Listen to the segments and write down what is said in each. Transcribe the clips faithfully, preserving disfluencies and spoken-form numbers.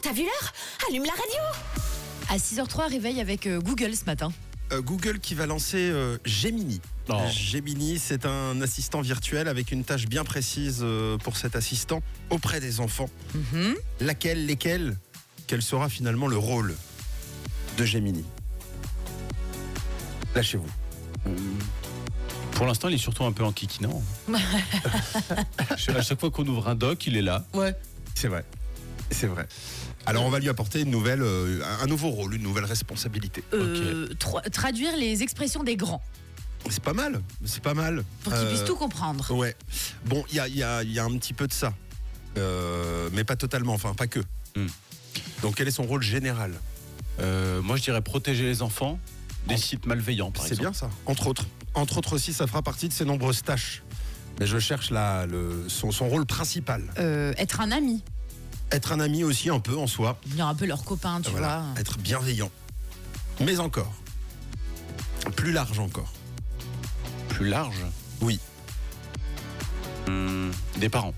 t'as vu l'heure? Allume la radio. À six heures trois, réveil avec euh, Google ce matin. Euh, Google qui va lancer euh, Gemini. Oh. Gemini, c'est un assistant virtuel avec une tâche bien précise euh, pour cet assistant auprès des enfants. Mm-hmm. Laquelle, lesquels, quel sera finalement le rôle de Gemini? Lâchez-vous. Pour l'instant, il est surtout un peu enquiquinant. À chaque fois qu'on ouvre un doc, il est là. Ouais. C'est vrai. C'est vrai. Alors on va lui apporter une nouvelle, euh, un nouveau rôle, une nouvelle responsabilité. Euh, tra- traduire les expressions des grands C'est pas mal, c'est pas mal. pour qu'ils Euh, puissent tout comprendre. Ouais. Bon, il y a, y a- y a un petit peu de ça, Euh, mais pas totalement, enfin pas que. Hmm. Donc quel est son rôle général? Euh, moi, je dirais protéger les enfants des sites malveillants, par C'est exemple. bien ça. Entre autres, entre autres aussi, ça fera partie de ses nombreuses tâches. Mais je cherche là le, son, son rôle principal. Euh, être un ami, Être un ami aussi un peu en soi. devenir un peu leur copain, tu Voilà. vois. Être bienveillant. Mais encore, plus large encore. Plus large. Oui. Hum, des parents.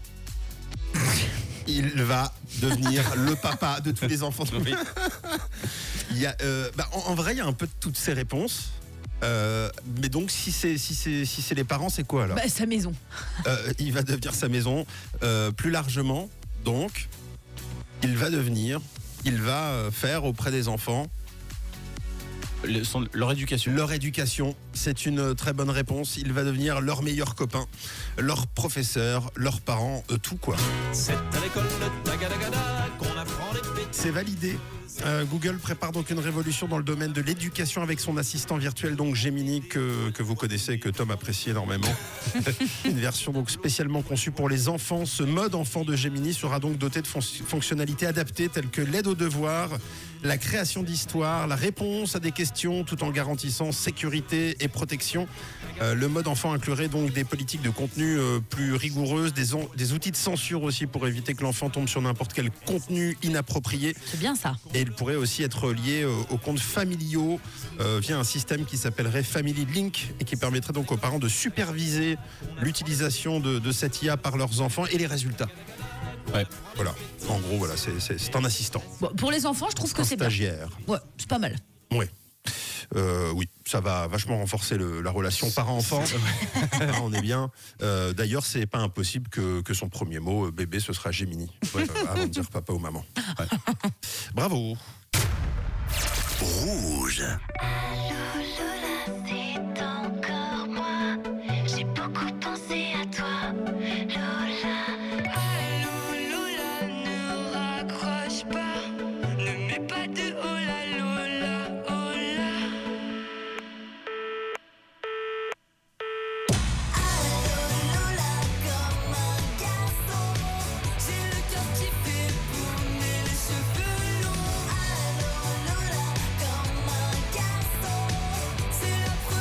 Il va devenir le papa de tous les enfants. Oui. Il y a, euh, bah, en, en vrai, il y a un peu de toutes ces réponses. Euh, mais donc, si c'est si c'est si c'est les parents, c'est quoi alors? Bah, sa maison. Euh, Il va devenir sa maison. Euh, plus largement, donc, il va devenir, il va euh, faire auprès des enfants Le- son- leur éducation. leur éducation. C'est une très bonne réponse. Il va devenir leur meilleur copain, leur professeur, leurs parents, euh, tout quoi. C'est à l'école de Tagadagada qu'on apprend les bêtises. C'est validé. Euh, Google prépare donc une révolution dans le domaine de l'éducation avec son assistant virtuel, donc Gemini, que, que vous connaissez, que Tom apprécie énormément. Une version donc spécialement conçue pour les enfants. Ce mode enfant de Gemini sera donc doté de fon- fonctionnalités adaptées telles que l'aide aux devoirs, la création d'histoires, la réponse à des questions, tout en garantissant sécurité et protection. Euh, le mode enfant inclurait donc des politiques de contenu euh, plus rigoureuses, des, on- des outils de censure aussi pour éviter que l'enfant tombe sur n'importe quel contenu inapproprié. C'est bien ça. Et il pourrait aussi être lié euh, aux comptes familiaux euh, via un système qui s'appellerait Family Link et qui permettrait donc aux parents de superviser l'utilisation de, de cette I A par leurs enfants et les résultats. Ouais. Voilà. En gros, voilà, c'est, c'est, c'est un assistant, Bon, pour les enfants, je trouve que un c'est bien. stagiaire. Ouais, c'est pas mal. Ouais. Euh, oui, ça va vachement renforcer le- la relation parent-enfant. On est bien. Euh, d'ailleurs, c'est pas impossible que, que son premier mot, euh, bébé, ce sera Gemini, euh, avant de dire papa ou maman. Ouais. Bravo. Rouge. C'est encore moi. J'ai beaucoup pensé à toi, Lola. Allô, Lola, ne raccroche pas. Ne mets pas de oh là, Lola, oh là. Allô, Lola, comme un garçon. J'ai le cœur qui fait bouger les cheveux longs. Allô, Lola, comme un garçon. C'est la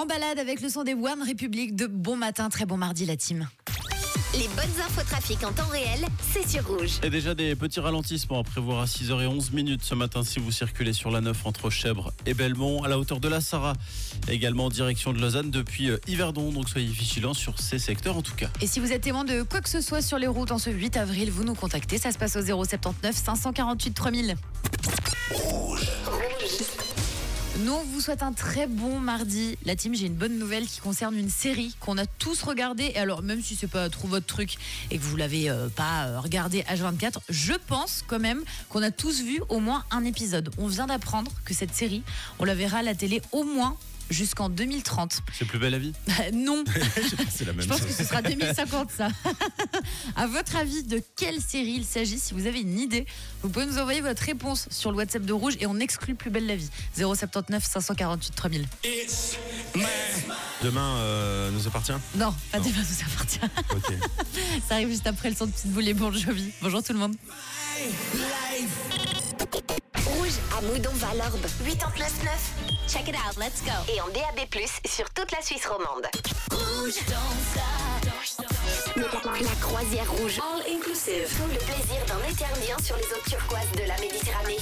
En balade avec le son des One Republic de Bon Matin, très bon mardi la team. Les bonnes infos trafic en temps réel, c'est sur Rouge. Et déjà des petits ralentissements à prévoir à six heures onze minutes ce matin si vous circulez sur la neuf entre Chèvres et Belmont, à la hauteur de la Sarraz, également en direction de Lausanne depuis Yverdon. Donc soyez vigilants sur ces secteurs en tout cas. Et si vous êtes témoin de quoi que ce soit sur les routes en ce huit avril, vous nous contactez. Ça se passe au zéro soixante-neuf cinq cent quarante-huit trois mille. Nous, on vous souhaite un très bon mardi. La team, j'ai une bonne nouvelle qui concerne une série qu'on a tous regardée. Et alors, même si c'est pas trop votre truc et que vous l'avez euh, pas euh, regardé H vingt-quatre, je pense quand même qu'on a tous vu au moins un épisode. On vient d'apprendre que cette série, on la verra à la télé au moins jusqu'en deux mille trente. C'est Plus belle la vie? Non. C'est la même Je pense chose. que ce sera deux mille cinquante, ça. À votre avis, de quelle série il s'agit? Si vous avez une idée, vous pouvez nous envoyer votre réponse sur le WhatsApp de Rouge et on exclut Plus belle la vie. zéro soixante-neuf cinq cent quarante-huit trois mille. Demain euh, nous appartient. Non, pas Non. demain, ça appartient. Ok. Ça arrive juste après le son de Pitbull et Bon Jovi. Bonjour tout le monde. Rouge à Moudon-Valorbe, quatre-vingt-dix-neuf neuf. Check it out, let's go. Et en D A B plus, sur toute la Suisse romande. Rouge, la croisière rouge. All inclusive. Tout le plaisir d'un été indien sur les eaux turquoises de la Méditerranée.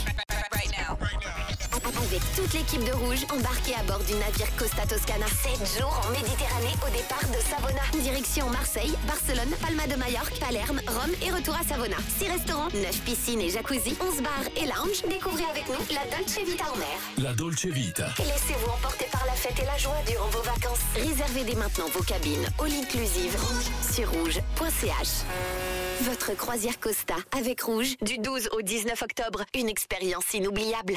Avec toute l'équipe de Rouge embarquée à bord du navire Costa Toscana. sept jours en Méditerranée au départ de Savona. Direction Marseille, Barcelone, Palma de Majorque, Palerme, Rome et retour à Savona. six restaurants, neuf piscines et jacuzzi, onze bars et lounge. Découvrez avec nous la Dolce Vita en mer. La Dolce Vita. Et laissez-vous emporter par la fête et la joie durant vos vacances. Réservez dès maintenant vos cabines all inclusive sur rouge point c h. Votre croisière Costa avec Rouge du douze au dix-neuf octobre. Une expérience inoubliable.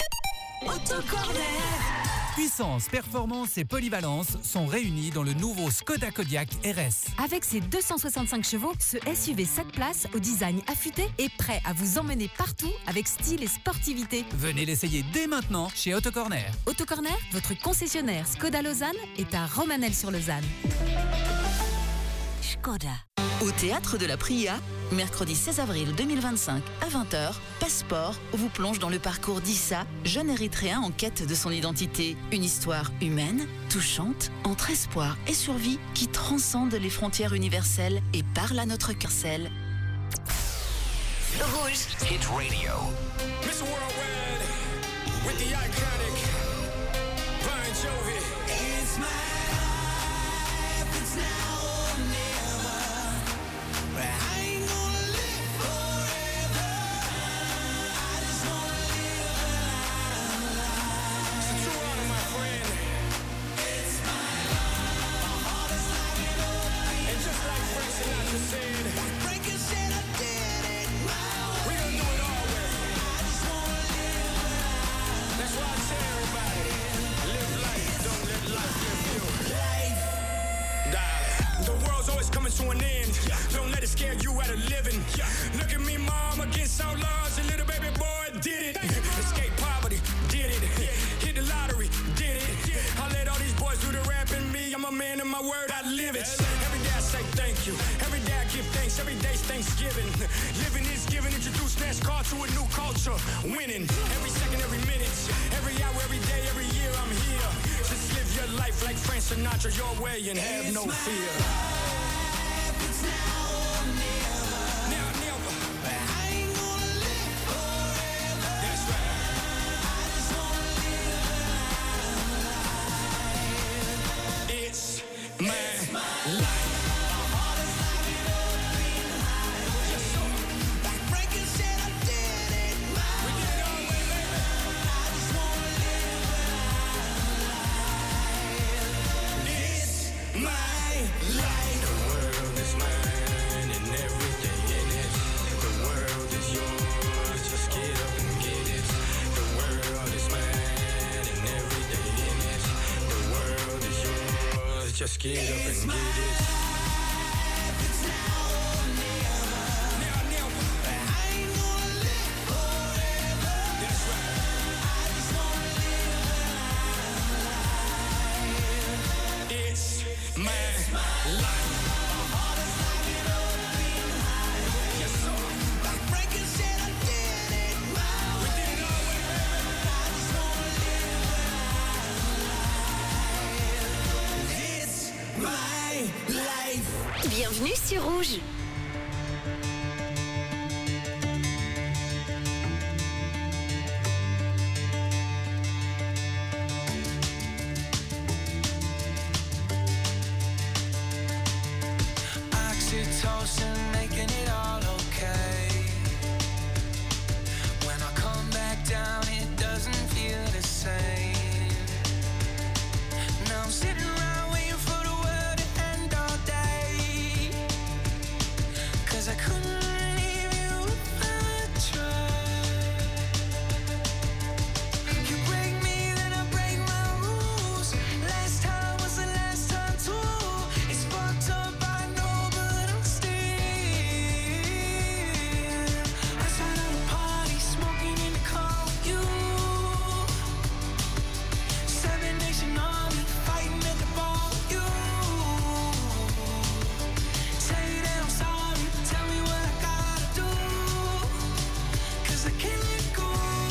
Puissance, performance et polyvalence sont réunis dans le nouveau Skoda Kodiaq R S. Avec ses deux cent soixante-cinq chevaux, ce S U V sept places au design affûté est prêt à vous emmener partout avec style et sportivité. Venez l'essayer dès maintenant chez Autocorner. Autocorner, votre concessionnaire Skoda Lausanne, est à Romanel-sur-Lausanne. Skoda. Au Théâtre de la Pria, mercredi seize avril deux mille vingt-cinq à vingt heures, Passeport vous plonge dans le parcours d'Issa, jeune érythréen en quête de son identité. Une histoire humaine, touchante, entre espoir et survie qui transcende les frontières universelles et parle à notre carcelle. Rouge. Hit Radio. Miss Worldwide with the iconic Bon Jovi. It's my life, it's now or never. But I ain't gonna live forever. I just wanna live a life. It's a true honor, my friend. It's my life. My heart is like an open. And just like Frank Sinatra said, Frank said I did it my way. We gonna do it all way. I just wanna live a life. That's why I tell everybody, live life, don't let life live you. Life, darling. The world's always coming to an end. Don't let it scare you out of living. Look at me, mom, against all odds. A little baby boy did it. Escape poverty, did it. Hit the lottery, did it. I let all these boys do the rap and me. I'm a man of my word, I live it. Every day I say thank you. Every day I give thanks. Every day's Thanksgiving. Living is giving. Introduce NASCAR to a new culture. Winning every second, every minute, every hour, every day, every year. I'm here. Just live your life like Frank Sinatra, your way, and have no fear. Now, never. I ain't gonna live forever. That's right. I just wanna live a life. It's my life. Just get up and get it. It's now or never. Now, never. I ain't gonna live forever. That's right. I just wanna live a life. It's my life. My heart is like an open highway. Yes, sir. Like Franklin said, I did it my way. We did it our way, baby. I just wanna live a life. Bienvenue sur Rouge. Oxytocin making it all okay. When I come back down, it doesn't feel the same. Now I'm sitting around waiting for the world to end all day. 'Cause I couldn't leave you if I tried. You break me, then I break my rules. Last time was the last time too. It's fucked up, I know, but I'm still outside of the party, smoking in the car with you. Seven Nation Army, fighting at the bar with you. Say that I'm sorry, tell me what I gotta do. 'Cause I can't let go.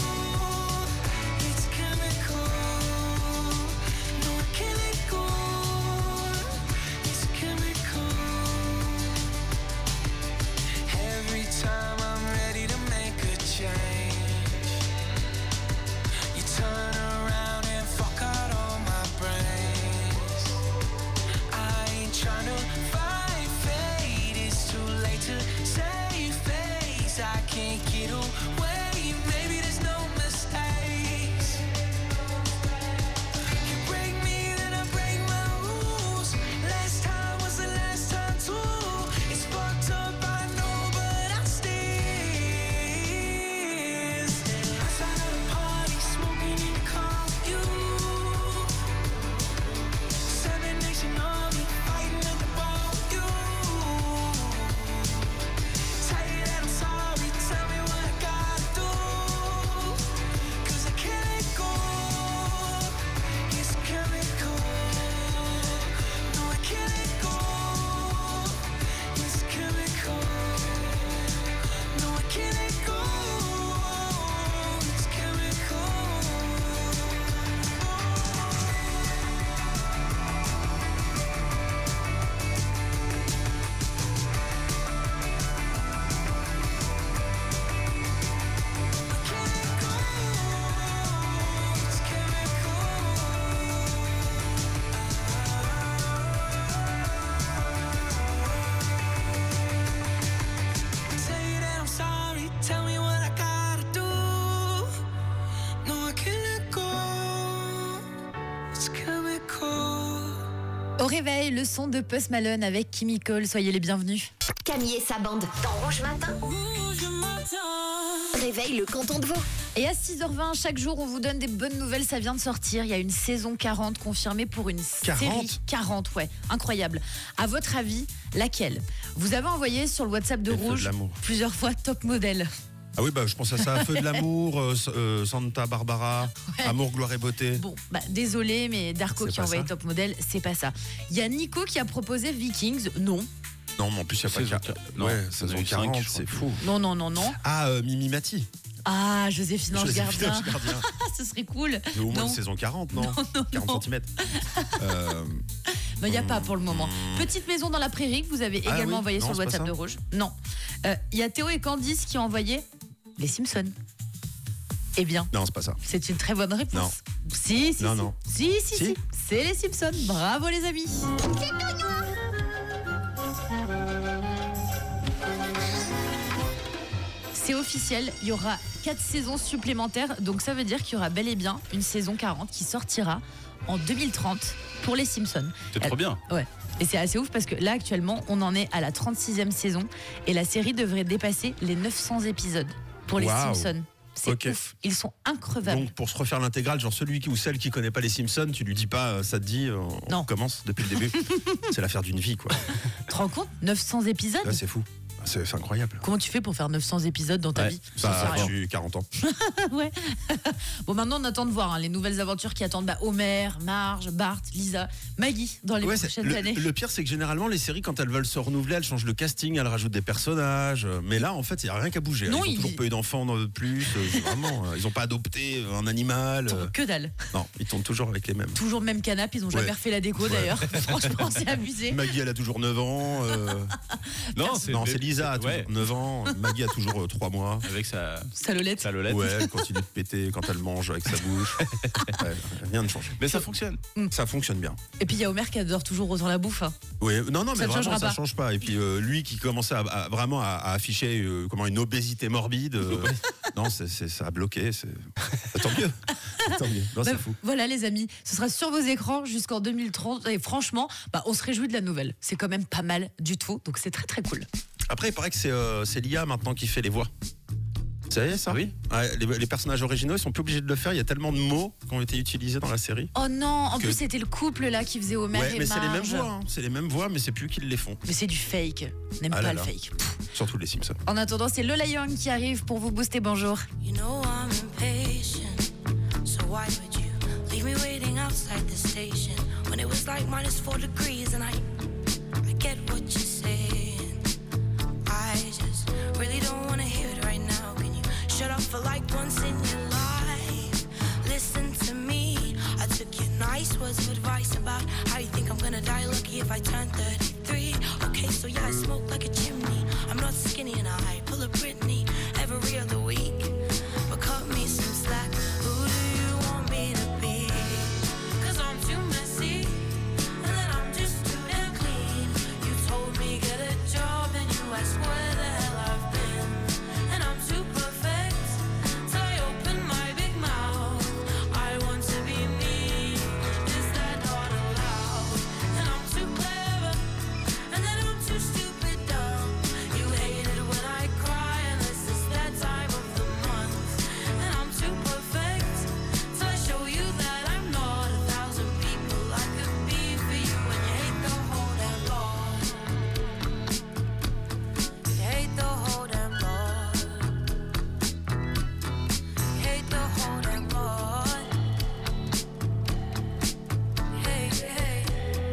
It's chemical. No, I can't let go. It's chemical. Every time I'm ready to make a change, you turn around and fuck out all my brains. I ain't trying to fight fate, it's too late to save face. I can't get away, maybe there's no mistakes. You break me, then I break my rules. Last time was the last time too. It's fucked up, I know, but I'm still outside of the party, smoking in the car with you. Seven Nation Army, fighting at the bar with you. Tell you that I'm sorry, tell me what I gotta do. 'Cause I can't let go. It's chemical. No, I can't let go. It's chemical. No, I can't let go. It's chemical. It's chemical. Say that I'm sorry, tell me what I gotta do. No, I can't let go. It's chemical. Au réveil, le son de Post Malone avec Chemical. Soyez les bienvenus. Camille et sa bande dans Rouge Matin. Réveille le canton de Vaud. Et à six heures vingt, chaque jour, on vous donne des bonnes nouvelles. Ça vient de sortir. Il y a une saison quarante confirmée pour une série. quarante quarante, ouais. Incroyable. À votre avis, laquelle? Vous avez envoyé sur le WhatsApp de Et Feu de Rouge l'amour. plusieurs fois top modèle. Ah oui, bah, je pense à ça. Feu de l'amour, euh, euh, Santa Barbara, Ouais. Amour, gloire et beauté. Bon, bah désolé, mais Darko C'est qui pas a envoyé ça. top modèle, c'est pas ça. Il y a Nico qui a proposé Vikings. Non. Non, mais en plus, il n'y a Saison pas de quar- quar- non, Ouais, saison saison cinq, quarante, je crois. c'est fou. Non, non, non, non. Ah, euh, Mimi Mati. Ah, Joséphine Ange Joséphine Gardien. Ange Gardien. Ce serait cool. Mais au moins Non. saison quarante, non, Non, non, quarante non. centimètres. Euh, Il n'y a pas pour le moment. Petite maison dans la prairie que vous avez Ah également oui, envoyé non, sur le c'est pas WhatsApp ça. de Rouge. Non. Euh, Il y a Théo et Candice qui ont envoyé les Simpsons. Eh bien, non, c'est pas ça. c'est une très bonne réponse. Non. Si, si, Non, si. non. Si, si, si. Si. C'est les Simpsons. Bravo les amis. C'est officiel, il y aura quatre saisons supplémentaires, donc ça veut dire qu'il y aura bel et bien une saison quarante qui sortira en deux mille trente pour les Simpsons. C'est trop bien. Ouais. Et c'est assez ouf parce que là actuellement on en est à la trente-sixième saison et la série devrait dépasser les neuf cents épisodes pour les Waouh. Simpsons. C'est Ok. ouf, ils sont increvables. Donc pour se refaire l'intégrale, genre celui qui ou celle qui connaît pas les Simpsons, tu lui dis pas, euh, ça te dit, euh, on Non. commence depuis le début. C'est l'affaire d'une vie, quoi. Tu te rends compte neuf cents épisodes Là, c'est fou. C'est, c'est incroyable. Comment tu fais pour faire neuf cents épisodes dans ta Ouais. vie? Bah, j'ai quarante ans. Ouais. Bon, maintenant on attend de voir hein, les nouvelles aventures qui attendent bah, Homer, Marge, Bart, Lisa, Maggie dans les Ouais, c'est- prochaines le, années. le pire, c'est que généralement, les séries, quand elles veulent se renouveler, elles changent le casting, elles rajoutent des personnages. Mais là, en fait, il n'y a rien qu'à bouger. Non, ils ont il- toujours pas eu d'enfants de plus. euh, c'est vraiment, euh, ils n'ont pas adopté un animal. euh, Que dalle. non, ils tournent toujours avec les mêmes. Toujours le même canapé, ils ont jamais Ouais. refait la déco Ouais. d'ailleurs. Franchement, c'est abusé. Maggie, elle a toujours neuf ans. euh, Non, non, c'est Lisa, a toujours ouais, neuf ans. Maggie a toujours trois mois. avec sa, Ça Lolette. sa Lolette. Ouais, elle continue de péter quand elle mange avec sa bouche. Ouais, rien ne change. Mais ça fonctionne. Ça fonctionne bien. Et puis il y a Homer qui adore toujours autant la bouffe. hein. Oui, non, non, Ça mais ne vraiment, changera ça pas. change pas. Et puis euh, lui qui commençait à, à- vraiment à, à afficher euh, comment une obésité morbide, euh, non, c'est, c'est- ça a bloqué. C'est... Tant mieux. Tant mieux. Non, Bah, c'est fou. voilà les amis, ce sera sur vos écrans jusqu'en deux mille trente et franchement, bah, on se réjouit de la nouvelle. C'est quand même pas mal du tout, donc c'est très très cool. Après, il paraît que c'est, euh, c'est l'I A maintenant qui fait les voix. Vous savez ça? Oui. Ouais, les, les personnages originaux, ils sont plus obligés de le faire. Il y a tellement de mots qui ont été utilisés dans la série. Oh non, en Que- plus c'était le couple là qui faisait Homer Ouais, et mais c'est les mêmes Marge. voix. hein. C'est les mêmes voix, mais c'est plus qu'ils les font. Mais c'est du fake, n'aime Ah pas là le là. fake. Surtout les Simpsons. En attendant, c'est Lola Young qui arrive pour vous booster, bonjour. You know I'm impatient, so why would you leave me waiting outside the station when it was like minus four degrees and I, I get what you're saying. I just really don't wanna hear it right now. Can you shut up for like once in your life? Listen to me. I took your nice words of advice about how you think I'm gonna die lucky if I turn thirty-three. Okay, so yeah, I smoke like a chimney. I'm not skinny and I pull a Britney every other week. But cut me some slack. Who do you want me to be? Cause I'm too messy. And then I'm just too damn clean. You told me get a job and you asked where the hell I've been. And I'm too perfect. So I open my big mouth. I want to be me. Is that not allowed? And I'm too clever. And then I'm too stupid dumb. You hate it when I cry unless it's that time of the month. And I'm too perfect. So I show you that I'm not a thousand people I could be for you. And you hate the whole damn lot. You hate the whole damn lot. You hate the whole damn lot. Hey, hey.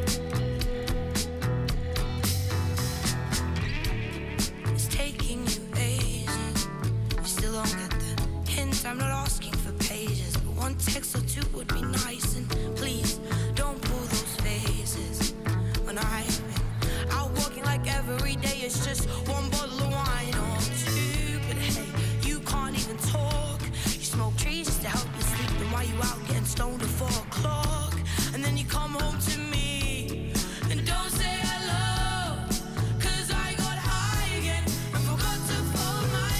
It's taking you ages. You still don't get the hint. I'm not asking for pages, but one text or two would be nice. And please don't pull those faces. When I've been out walking like every day, it's just one bottle of wine or two. But hey, you can't even talk. You smoke trees just to help you sleep. Then why you out getting stoned at four o'clock? And then you come home to me and don't say hello. Cause I got high again and forgot to fold my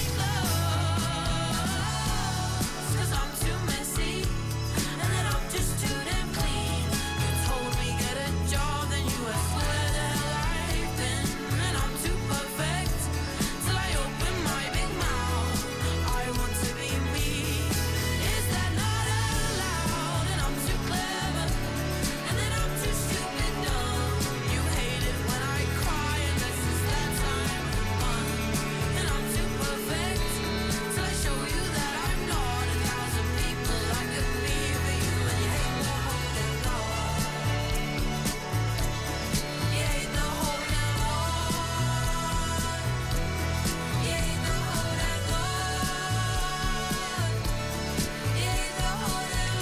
clothes. Cause I'm too messy and then I'm just too damn clean. You told me get a job, then you asked where the hell I've been. And I'm too perfect till I open my big mouth. I want to be me. Is that not allowed? And I'm too clever. And then I'm too stupid dumb. You hate it when I cry unless it's that time of the month. And I'm too perfect till I show you that I'm not a thousand people I could be for you. And you hate the whole damn lot. You hate the whole damn lot. You hate the whole damn lot. You hate the whole damn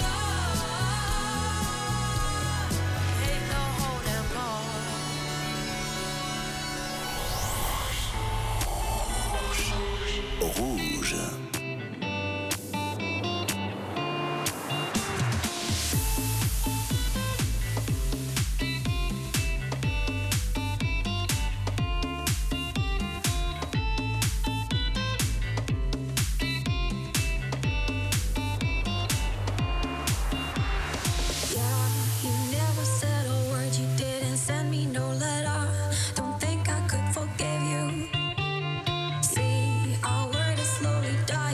lot. Hate the whole damn lot. Rouge. You never said a word, you didn't send me no letter. Don't think I could forgive you. See, our word is slowly dying.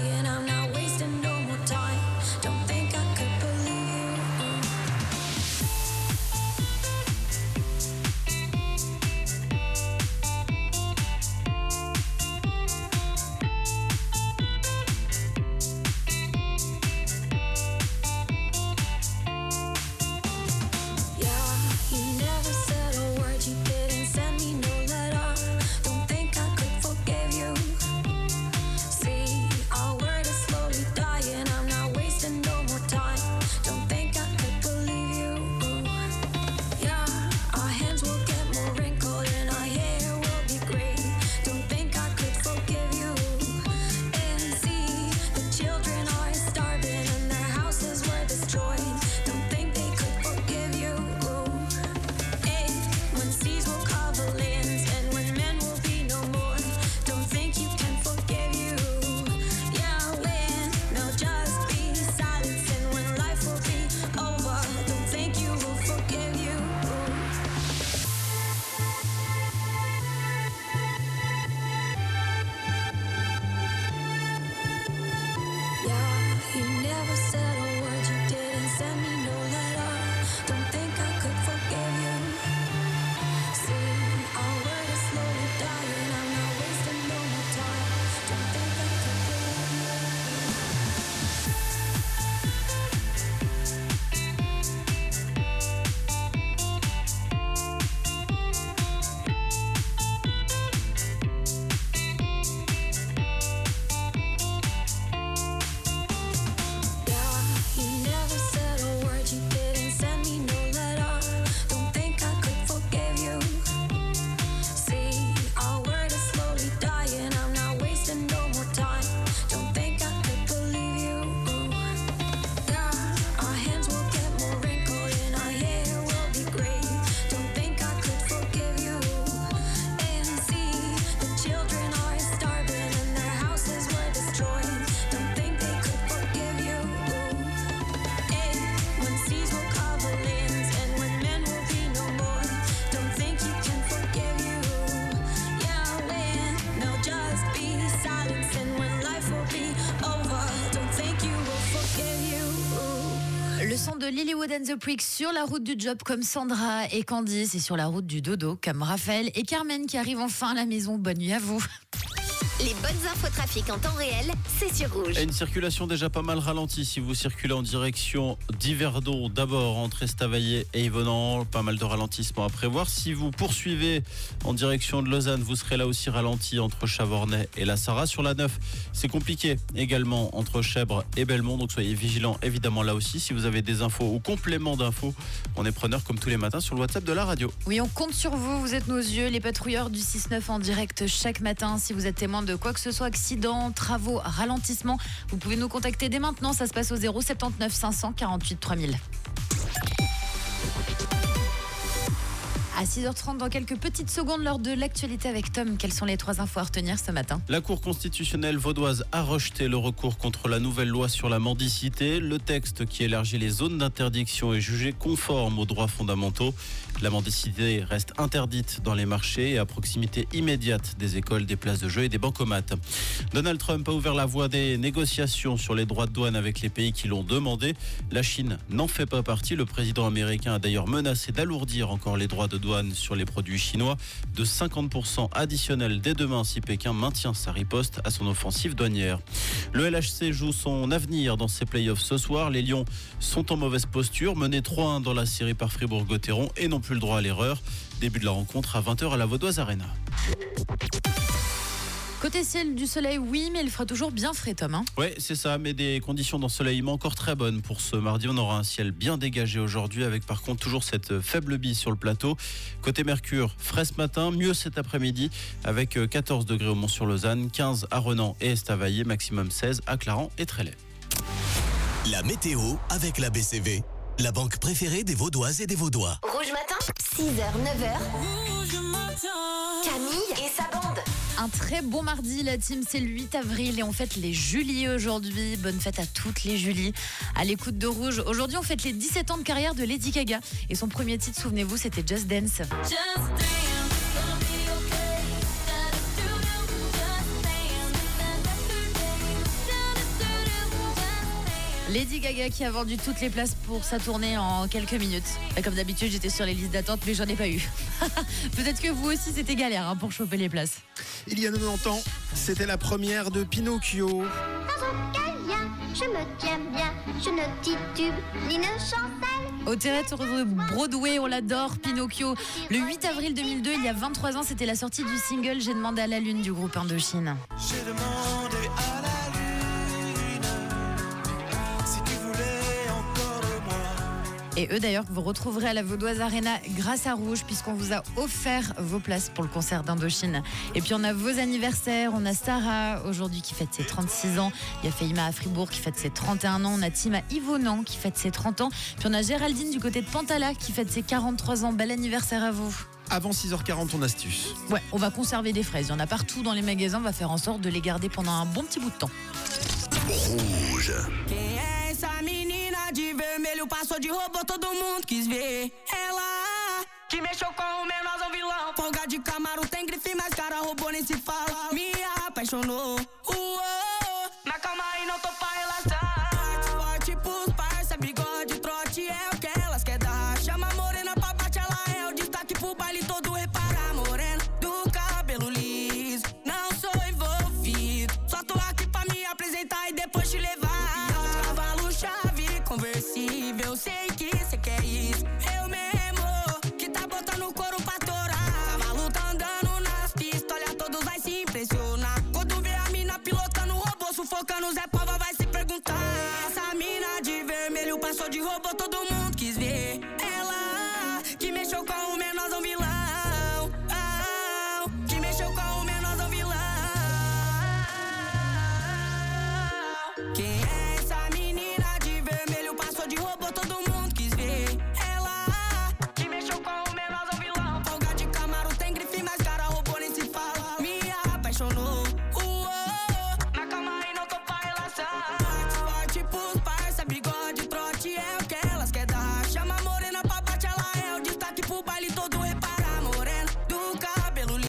de Lilywood and the Prick sur la route du job comme Sandra et Candice et sur la route du dodo comme Raphaël et Carmen qui arrivent enfin à la maison. Bonne nuit à vous. Les bonnes infos trafic en temps réel, c'est sur Rouge. Et une circulation déjà pas mal ralentie si vous circulez en direction d'Yverdon. D'abord entre Estavayer et Yvonand, pas mal de ralentissement à prévoir. Si vous poursuivez en direction de Lausanne, vous serez là aussi ralenti entre Chavornay et La Sarraz. Sur la neuf, c'est compliqué également entre Chèvres et Belmont, donc soyez vigilants évidemment là aussi. Si vous avez des infos ou compléments d'infos, on est preneur comme tous les matins sur le WhatsApp de la radio. Oui, on compte sur vous, vous êtes nos yeux, les patrouilleurs du six neuf en direct chaque matin. Si vous êtes témoin de quoi que ce soit, accident, travaux, ralentissement, vous pouvez nous contacter dès maintenant. Ça se passe au zéro soixante-neuf cinq cent quarante-huit trois mille. À six heures trente, dans quelques petites secondes, l'heure de l'actualité avec Tom. Quelles sont les trois infos à retenir ce matin ? La Cour constitutionnelle vaudoise a rejeté le recours contre la nouvelle loi sur la mendicité. Le texte qui élargit les zones d'interdiction est jugé conforme aux droits fondamentaux. La mendicité reste interdite dans les marchés et à proximité immédiate des écoles, des places de jeux et des bancomates. Donald Trump a ouvert la voie des négociations sur les droits de douane avec les pays qui l'ont demandé. La Chine n'en fait pas partie. Le président américain a d'ailleurs menacé d'alourdir encore les droits de douane sur les produits chinois de cinquante pour cent additionnels dès demain si Pékin maintient sa riposte à son offensive douanière. Le L H C joue son avenir dans ses playoffs ce soir. Les Lions sont en mauvaise posture, menés trois un dans la série par Fribourg-Gotteron et n'ont plus le droit à l'erreur. Début de la rencontre à vingt heures à la Vaudoise Arena. Côté ciel, du soleil, oui, mais il fera toujours bien frais, Tom. Hein oui, c'est ça, mais des conditions d'ensoleillement encore très bonnes pour ce mardi. On aura un ciel bien dégagé aujourd'hui, avec par contre toujours cette faible bise sur le plateau. Côté Mercure, frais ce matin, mieux cet après-midi, avec quatorze degrés au Mont-sur-Lausanne, quinze à Renan et Estavayer, maximum seize à Clarens et Trélay. La météo avec la B C V, la banque préférée des Vaudoises et des Vaudois. Rouge matin, six heures, neuf heures. Camille et sa bande. Un très bon mardi, la team, c'est le huit avril et on fête les Julies aujourd'hui. Bonne fête à toutes les Julies. À l'écoute de Rouge, aujourd'hui on fête les dix-sept ans de carrière de Lady Gaga. Et son premier titre, souvenez-vous, c'était Just Dance. Just Lady Gaga qui a vendu toutes les places pour sa tournée en quelques minutes. Et comme d'habitude, j'étais sur les listes d'attente, mais j'en ai pas eu. Peut-être que vous aussi, c'était galère hein, pour choper les places. Il y a quatre-vingt-dix ans, c'était la première de Pinocchio. Dans un cavien, je me tiens bien, je ne titube ni ne chancelle. Au théâtre de Broadway, on l'adore, Pinocchio. Le huit avril deux mille deux, il y a vingt-trois ans, c'était la sortie du single J'ai demandé à la lune du groupe Indochine. J'ai demandé à la Et eux d'ailleurs, vous retrouverez à la Vaudoise Arena grâce à Rouge, puisqu'on vous a offert vos places pour le concert d'Indochine. Et puis on a vos anniversaires, on a Sarah aujourd'hui qui fête ses trente-six ans, il y a Faïma à Fribourg qui fête ses trente et un ans, on a Tim à Yvonand qui fête ses trente ans, puis on a Géraldine du côté de Pantala qui fête ses quarante-trois ans. Bel anniversaire à vous. Avant six heures quarante, ton astuce. Ouais, on va conserver des fraises, il y en a partout dans les magasins, on va faire en sorte de les garder pendant un bon petit bout de temps. Rouge. Essa menina de vermelho passou de robô, todo mundo quis ver. Ela que mexeu com o menor, um vilão. Folga de Camaro, tem grife, mas cara robô nem se fala. Me apaixonou, uou. Mas calma aí, não tô pra relaxar. Forte pros parça, bigode, trote é o que elas quer dar. Chama a morena pra baixo, ela é o destaque pro baile todo. Repara, morena do cabelo liso. Não sou envolvido, só tô aqui pra me apresentar e depois te levar. Conversível, sei que cê quer isso. Eu mesmo, que tá botando o couro pra torar. Cavalo tá andando nas pistas, olha, todos vai se impressionar. Quando vê a mina pilotando o robô, sufocando o Zé.